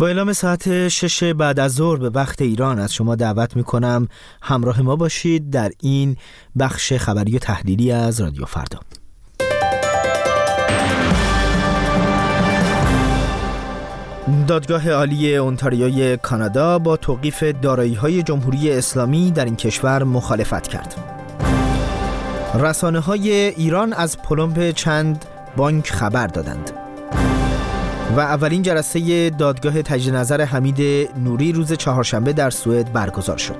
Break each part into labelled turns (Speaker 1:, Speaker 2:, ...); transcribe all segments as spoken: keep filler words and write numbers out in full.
Speaker 1: با اعلام ساعت شش بعد از ظهر به وقت ایران از شما دعوت میکنم همراه ما باشید در این بخش خبری و تحلیلی از رادیو فردا. دادگاه عالی اونتاریوی کانادا با توقیف دارایی‌های جمهوری اسلامی در این کشور مخالفت کرد. رسانه‌های ایران از پلمپ چند بانک خبر دادند. و اولین جلسه دادگاه تجدید نظر حمید نوری روز چهارشنبه در سوئد برگزار شد.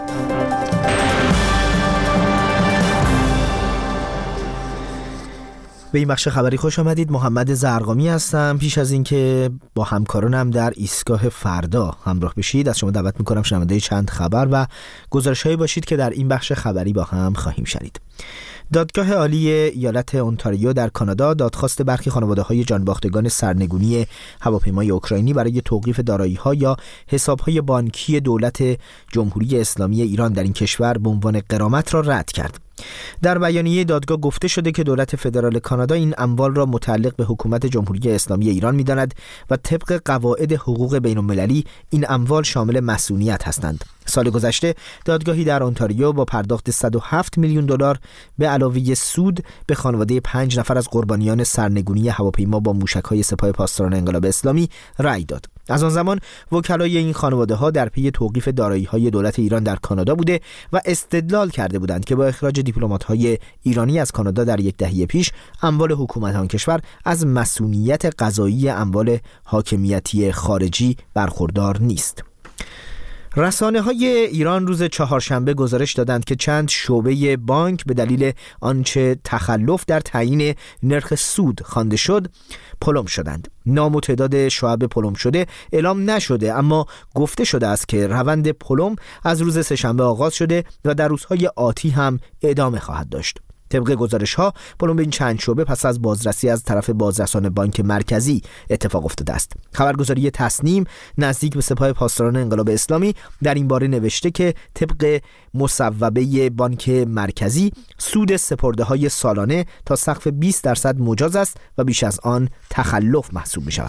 Speaker 1: به این بخش خبری خوش آمدید. محمد زرقامی هستم. پیش از اینکه با همکارانم در ایستگاه فردا همراه بشید از شما دعوت میکنم شنونده چند خبر و گزارش‌هایی باشید که در این بخش خبری با هم خواهیم شنید. دادگاه عالی ایالت اونتاریو در کانادا دادخواست برخی خانواده‌های جانباختگان سرنگونی هواپیمای اوکراینی برای توقیف دارایی‌ها یا حساب‌های بانکی دولت جمهوری اسلامی ایران در این کشور به عنوان غرامت را رد کرد. در بیانیه دادگاه گفته شده که دولت فدرال کانادا این اموال را متعلق به حکومت جمهوری اسلامی ایران می‌داند و طبق قواعد حقوق بین‌المللی این اموال شامل مسئولیت هستند. سال گذشته دادگاهی در اونتاریو با پرداخت صد و هفت میلیون دلار به علاوه سود به خانواده پنج نفر از قربانیان سرنگونی هواپیما با موشک‌های سپاه پاسداران انقلاب اسلامی رأی داد. از آن زمان وکلای این خانواده‌ها در پی توقیف دارایی‌های دولت ایران در کانادا بوده و استدلال کرده بودند که با اخراج دیپلمات‌های ایرانی از کانادا در یک دهه پیش اموال حکومت آن کشور از مسئولیت قضایی اموال حاکمیتی خارجی برخوردار نیست. رسانه‌های ایران روز چهارشنبه گزارش دادند که چند شعبه بانک به دلیل آنچه تخلف در تعیین نرخ سود خوانده شد پلم شدند. نام و تعداد شعب پلم شده اعلام نشده، اما گفته شده است که روند پلم از روز سه‌شنبه آغاز شده و در روزهای آتی هم ادامه خواهد داشت. طبق گزارش‌ها پلم این چند شعبه پس از بازرسی از طرف بازرسان بانک مرکزی اتفاق افتاده است. خبرگزاری تصنیم نزدیک به سپاه پاسداران انقلاب اسلامی در این باره نوشته که طبق مصوبه بانک مرکزی سود سپرده‌های سالانه تا سقف بیست درصد مجاز است و بیش از آن تخلف محسوب می‌شود.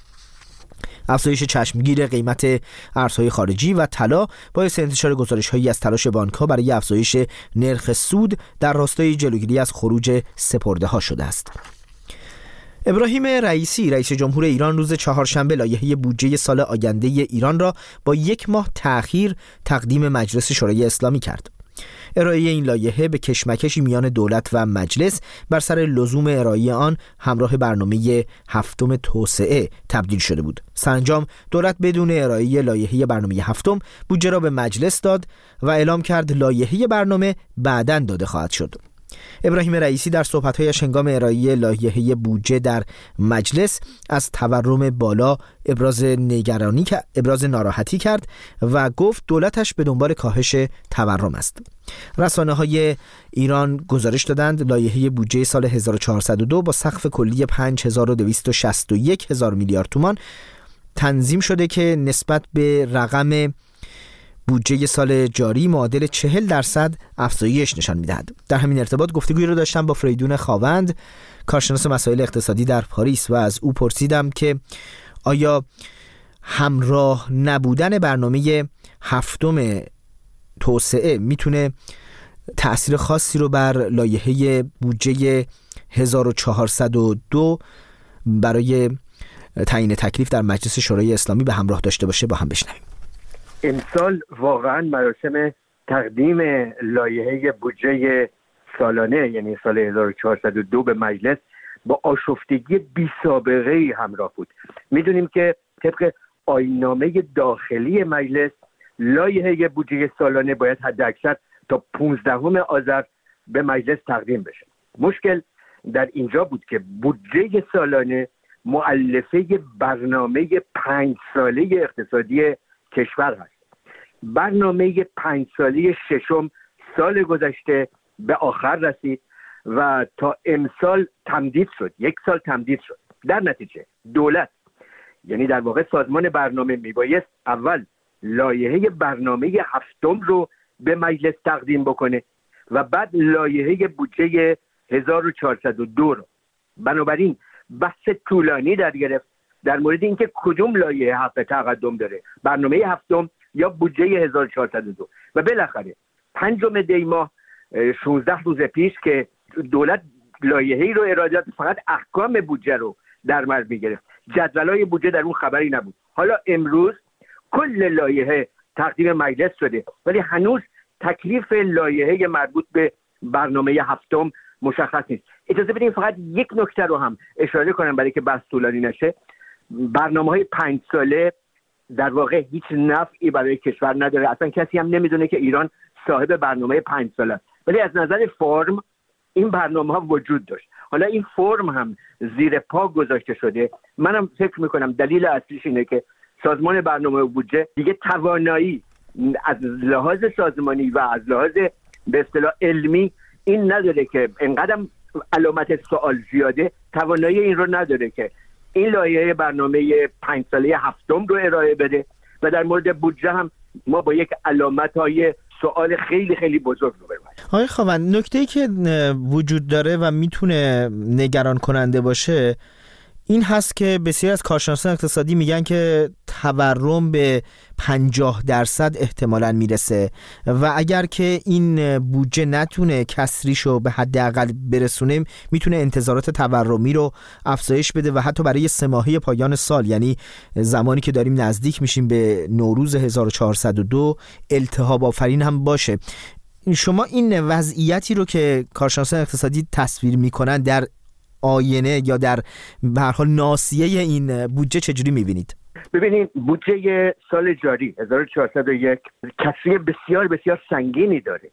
Speaker 1: افزایش چشمگیر قیمت ارزهای خارجی و طلا باعث انتشار گزارش‌هایی از تلاش بانک‌ها برای افزایش نرخ سود در راستای جلوگیری از خروج سپرده‌ها شده است. ابراهیم رئیسی رئیس جمهور ایران روز چهارشنبه لایحه بودجه سال آینده ایران را با یک ماه تأخیر تقدیم مجلس شورای اسلامی کرد. ارائه این لایحه به کشمکشی میان دولت و مجلس بر سر لزوم ارائه آن همراه برنامه هفتم توسعه تبدیل شده بود. سرانجام دولت بدون ارائه لایحه برنامه هفتم بودجه را به مجلس داد و اعلام کرد لایحه برنامه بعداً داده خواهد شد. ابراهیم رئیسی در صحبت‌هایش هنگام ارائه لایحه بودجه در مجلس از تورم بالا ابراز نگرانی ابراز ناراحتی کرد و گفت دولتش به دنبال کاهش تورم است. رسانه‌های ایران گزارش دادند لایحه بودجه سال هزار و چهارصد و دو با سقف کلی پنج هزار و دویست و شصت و یک هزار میلیارد تومان تنظیم شده که نسبت به رقم بودجه سال جاری معادل چهل درصد افزایش نشان می‌دهد. در همین ارتباط گفتگویی رو داشتم با فریدون خاوند، کارشناس مسائل اقتصادی در پاریس و از او پرسیدم که آیا همراه نبودن برنامه هفتم توسعه میتونه تأثیر خاصی رو بر لایحه بودجه هزار و چهارصد و دو برای تعیین تکلیف در مجلس شورای اسلامی به همراه داشته باشه؟ با هم بشنویم.
Speaker 2: امسال واقعا مراسم تقدیم لایحه بودجه سالانه یعنی سال هزار و چهارصد و دو به مجلس با آشفتگی بی سابقه‌ای همراه بود. میدونیم که طبق آیین‌نامه داخلی مجلس لایحه بودجه سالانه باید حداکثر تا پانزدهم آذر به مجلس تقدیم بشه. مشکل در اینجا بود که بودجه سالانه مؤلفه برنامه پنج ساله اقتصادی کشور هست. برنامه پنج ساله ششم سال گذشته به آخر رسید و تا امسال تمدید شد، یک سال تمدید شد. در نتیجه دولت یعنی در واقع سازمان برنامه میبایست اول لایحه برنامه هفتم رو به مجلس تقدیم بکنه و بعد لایحه بودجه هزار و چهارصد و دو رو. بنابراین بحث طولانی در گرفت در مورد اینکه کدوم لایحه حق تقدم داره، برنامه هفتم یا بودجه هزار و چهارصد و دو. و بالاخره پنجم دی ماه شانزده روز پیش که دولت لایحه‌ای رو ارائه داد، فقط احکام بودجه رو در بر می‌گرفت، جدولای بودجه در اون خبری نبود. حالا امروز کل لایحه تقدیم مجلس شده ولی هنوز تکلیف لایحه مربوط به برنامه هفتم مشخص نیست. اجازه بدین فقط یک نکته رو هم اشاره کنم برای که بحث طولانی نشه. برنامه‌های پنج ساله در واقع هیچ نفعی برای کشور نداره. اصلا کسی هم نمیدونه که ایران صاحب برنامه پنج ساله است. ولی از نظر فرم این برنامه ها وجود داشت. حالا این فرم هم زیر پا گذاشته شده. منم فکر میکنم دلیل اصلیش اینه که سازمان برنامه و بودجه دیگه توانایی از لحاظ سازمانی و از لحاظ به اصطلاح علمی این نداره که انقدر علامت سوال زیاده، توانایی این رو نداره که این لایحه برنامه پنج ساله هفتم رو ارائه بده و در مورد بودجه هم ما با یک علامت‌های سوال خیلی خیلی بزرگ رو بریم.
Speaker 1: آقای خاوند، نکته‌ای که وجود داره و میتونه نگران کننده باشه این هست که بسیاری از کارشناسان اقتصادی میگن که تورم به پنجاه درصد احتمالاً میرسه و اگر که این بودجه نتونه کسریشو به حداقل برسونه میتونه انتظارات تورمی رو افزایش بده و حتی برای سه ماهه پایان سال، یعنی زمانی که داریم نزدیک میشیم به نوروز هزار و چهارصد و دو، التهاب آفرین هم باشه. شما این وضعیتی رو که کارشناسان اقتصادی تصویر میکنن در آینه یا در به هر حال ناصیه این بودجه چجوری میبینید؟
Speaker 2: ببینید بودجه سال جاری هزار و چهارصد و یک کسری بسیار بسیار سنگینی داره.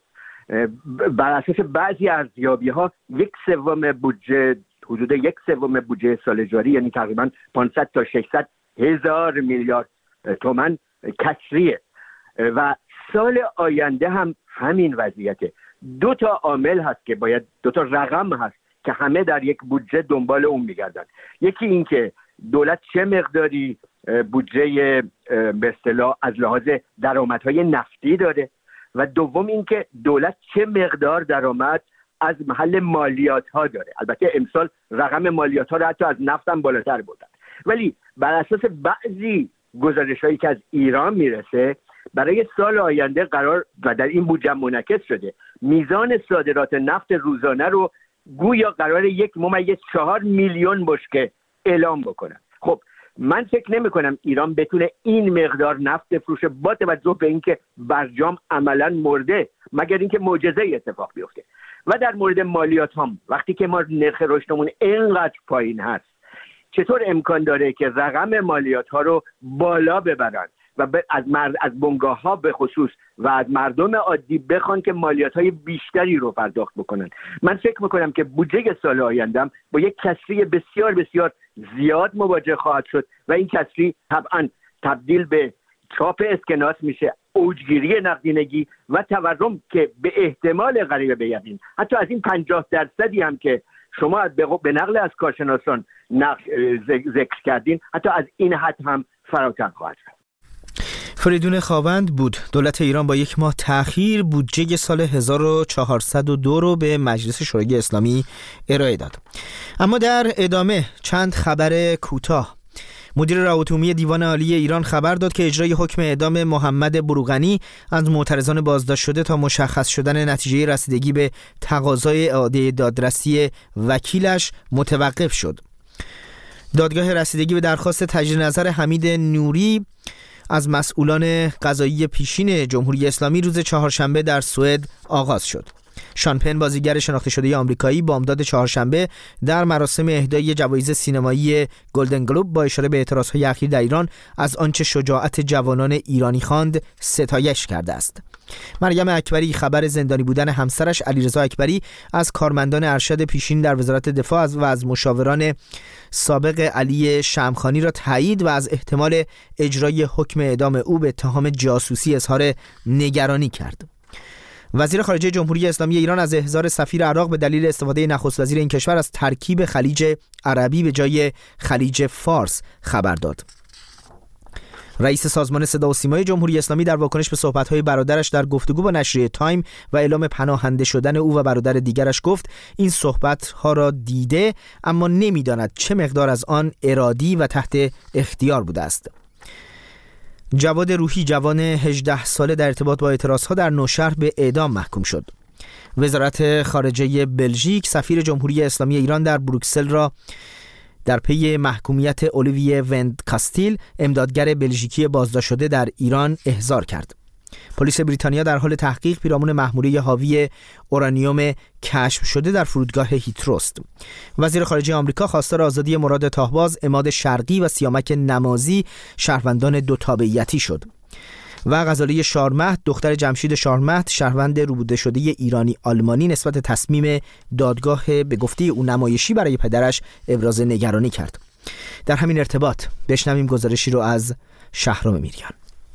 Speaker 2: بر اساس بعضی ارزیابی‌ها یک سوم بودجه، حدود یک سوم بودجه سال جاری، یعنی تقریبا پانصد تا ششصد هزار میلیارد تومان کسریه و سال آینده هم همین وضعیته. دو تا عامل هست که باید، دو تا رقم هست که همه در یک بودجه دنبال اون میگردن. یکی این که دولت چه مقداری بودجه به اصطلاح از لحاظ درآمدهای نفتی داره و دوم این که دولت چه مقدار درآمد از محل مالیات ها داره. البته امسال رقم مالیات ها رو حتی از نفت هم بالاتر بردن، ولی بر اساس بعضی گزارش هایی که از ایران میرسه برای سال آینده قرار و در این بودجه منعکس شده میزان صادرات نفت روزانه رو گویا قرار یک ممیز چهار میلیون بشکه اعلام بکنن. خب من فکر نمی کنم ایران بتونه این مقدار نفت بفروشه با توجه به اینکه برجام عملا مرده، مگر اینکه معجزه اتفاق بیفته. و در مورد مالیات هم وقتی که ما نرخ رشدمون اینقدر پایین هست، چطور امکان داره که رقم مالیات ها رو بالا ببرن و از مرد از بنگاه ها به خصوص و از مردم عادی بخوان که مالیات های بیشتری رو پرداخت بکنن؟ من فکر میکنم که بودجه سال آیندهم با یک کسری بسیار بسیار زیاد مواجه خواهد شد و این کسری طبعا تبدیل به چاپ اسکناس میشه، اوجگیری نقدینگی و تورم که به احتمال قریب به یقین حتی از این پنجاه درصدی هم که شما به نقل از کارشناسان ذکر کردین حتی از این حد هم فراتر خواهد شد.
Speaker 1: فریدون خاوند بود. دولت ایران با یک ماه تأخیر بودجه سال هزار و چهارصد و دو رو به مجلس شورای اسلامی ارائه داد. اما در ادامه چند خبر کوتاه. مدیر روابط عمومی دیوان عالی ایران خبر داد که اجرای حکم اعدام محمد بروغنی از معترضان بازداشت شده تا مشخص شدن نتیجه رسیدگی به تقاضای اعاده دادرسی وکیلش متوقف شد. دادگاه رسیدگی به درخواست تجدید نظر حمید نوری از مسئولان قضایی پیشین جمهوری اسلامی روز چهارشنبه در سوئد آغاز شد. شان پن، بازیگر شناخته شده آمریکایی، بامداد چهارشنبه در مراسم اهدای جوایز سینمایی گلدن گلوب با اشاره به اعتراضهای اخیر در ایران از آنچه شجاعت جوانان ایرانی خواند ستایش کرده است. مریم اکبری خبر زندانی بودن همسرش علیرضا اکبری از کارمندان ارشد پیشین در وزارت دفاع و از مشاوران سابق علی شمخانی را تایید و از احتمال اجرای حکم اعدام او به اتهام جاسوسی اظهار نگرانی کرد. وزیر خارجه جمهوری اسلامی ایران از احضار سفیر عراق به دلیل استفاده نخست وزیر این کشور از ترکیب خلیج عربی به جای خلیج فارس خبر داد. رئیس سازمان صدا و سیمای جمهوری اسلامی در واکنش به صحبت‌های برادرش در گفتگو با نشریه تایم و اعلام پناهنده شدن او و برادر دیگرش گفت این صحبت‌ها را دیده اما نمی‌داند چه مقدار از آن ارادی و تحت اختیار بوده است. جواد روحی جوان هجده ساله در ارتباط با اعتراضها در نوشهر به اعدام محکوم شد. وزارت خارجه بلژیک سفیر جمهوری اسلامی ایران در بروکسل را در پی محکومیت اولیویه وند کاستیل امدادگر بلژیکی بازداشت شده در ایران احضار کرد. پلیس بریتانیا در حال تحقیق پیرامون محموله حاوی اورانیوم کشف شده در فرودگاه هیترو است. وزیر خارجه آمریکا خواستار آزادی مراد تاهباز، عماد شرقی و سیامک نمازی شهروندان دو تابعیتی شد. و غزاله شارمهد دختر جمشید شارمهد شهروند روبوده شده ایرانی آلمانی نسبت تصمیم دادگاه به گفته او نمایشی برای پدرش ابراز نگرانی کرد. در همین ارتباط بشنویم گزارشی رو از شهرام میریان.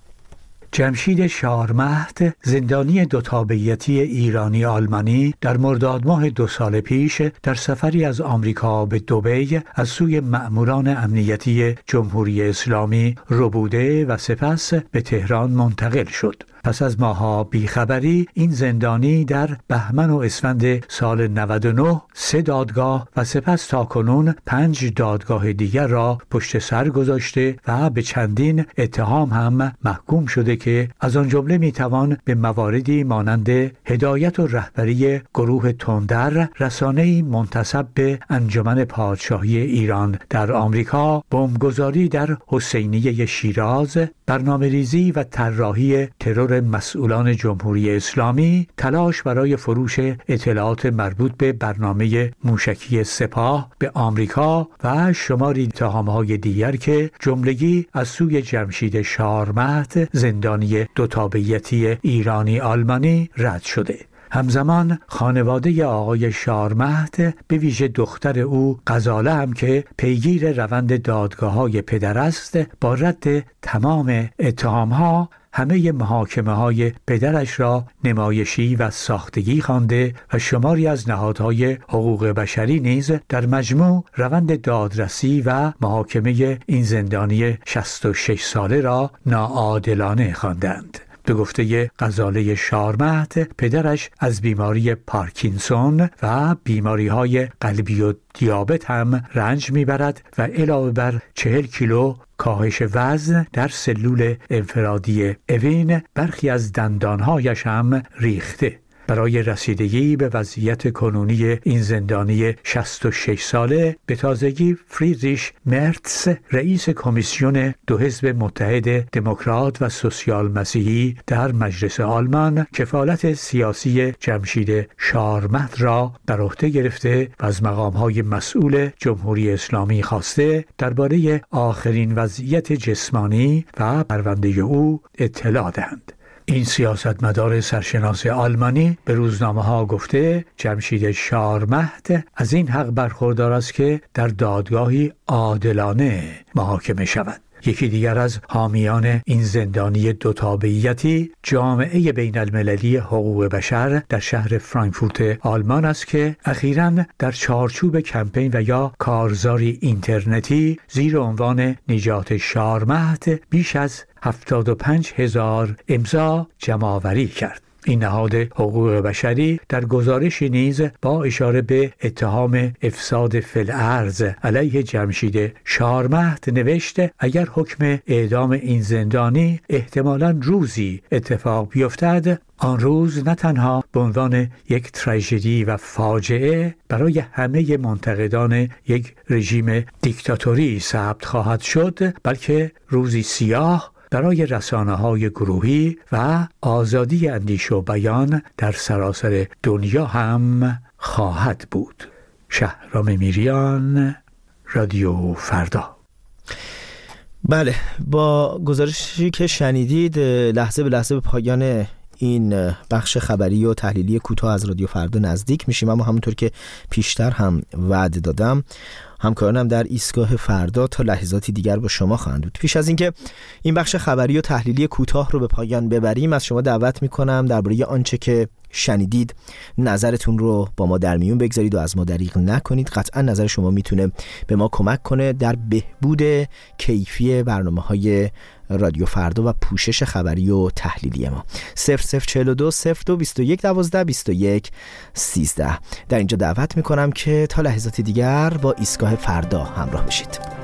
Speaker 3: جمشید شارمهد زندانی دو تابعیتی ایرانی آلمانی در مرداد ماه دو سال پیش در سفری از آمریکا به دبی از سوی مأموران امنیتی جمهوری اسلامی ربوده و سپس به تهران منتقل شد. پس از ماها بیخبری این زندانی در بهمن و اسفند سال نود و نه سه دادگاه و سپس تاکنون پنج دادگاه دیگر را پشت سر گذاشته و به چندین اتهام هم محکوم شده که از آن جمله میتوان به مواردی مانند هدایت و رهبری گروه تندر، رسانه‌ای منتسب به انجمن پادشاهی ایران در آمریکا، بمبگذاری در حسینیه شیراز، برنامه‌ریزی و طراحی ترور مسئولان جمهوری اسلامی، تلاش برای فروش اطلاعات مربوط به برنامه موشکی سپاه به آمریکا و شماری اتهام‌های دیگر که جملگی از سوی جمشید شارمهد زندانی دو تابعیتی ایرانی آلمانی رد شده. همزمان خانواده آقای شارمهد به ویژه دختر او غزاله هم که پیگیر روند دادگاه‌های پدر است با رد تمام اتهام‌ها همه محاکمه‌های پدرش را نمایشی و ساختگی خوانده و شماری از نهادهای حقوق بشری نیز در مجموع روند دادرسی و محاکمه این زندانی شصت و شش ساله را ناعادلانه خواندند. به گفته غزاله شارمهد پدرش از بیماری پارکینسون و بیماری‌های قلبی و دیابت هم رنج میبرد و علاوه بر چهل کیلو کاهش وزن در سلول انفرادی اوین برخی از دندانهایش هم ریخته. برای رسیدگی به وضعیت کنونی این زندانی شصت و شش ساله به تازگی فریدریش مرتس رئیس کمیسیون دو حزب متحد دموکرات و سوسیال مسیحی در مجلس آلمان کفالت سیاسی جمشید شارمهد را بر عهده گرفته و از مقام‌های مسئول جمهوری اسلامی خواسته درباره آخرین وضعیت جسمانی و پرونده او اطلاع دهند. این سیاستمدار سرشناس آلمانی به روزنامه‌ها گفته جمشید شارمهد از این حق برخوردار است که در دادگاهی عادلانه محاکمه شود. یکی دیگر از حامیان این زندانی دو تابعیتی جامعه بین المللی حقوق بشر در شهر فرانکفورت آلمان است که اخیراً در چارچوب کمپین و یا کارزاری اینترنتی زیر عنوان نجات شارمهد بیش از هفتاد و پنج هزار امضا جمع‌آوری کرد. این نهاد حقوق بشری در گزارشی نیز با اشاره به اتهام افساد فی‌الارض علیه جمشید شارمهد نوشته اگر حکم اعدام این زندانی احتمالاً روزی اتفاق بیفتد، آن روز نه تنها به عنوان یک تراژدی و فاجعه برای همه منتقدان یک رژیم دیکتاتوری ثبت خواهد شد، بلکه روزی سیاه برای رسانه‌های گروهی و آزادی اندیشه و بیان در سراسر دنیا هم خواهد بود. شهرام میریان، رادیو فردا.
Speaker 1: بله، با گزارشی که شنیدید لحظه به لحظه به پایان این بخش خبری و تحلیلی کوتاه از رادیو فردا نزدیک میشیم، اما همونطور که پیشتر هم وعده دادم همکارانم در ایستگاه فردا تا لحظاتی دیگر با شما خواهند بود. پیش از اینکه این بخش خبری و تحلیلی کوتاه رو به پایان ببریم از شما دعوت میکنم درباره آنچه که شنیدید نظرتون رو با ما در میون بگذارید و از ما دریغ نکنید. قطعا نظر شما میتونه به ما کمک کنه در بهبود کیفی برنامه‌های رادیو فردا و پوشش خبری و تحلیلی ما. صفر صفر چهل و دو صفر دو بیست و یک دوازده بیست و یک سیزده. در اینجا دعوت میکنم که تا لحظات دیگر با ایستگاه فردا همراه بشید.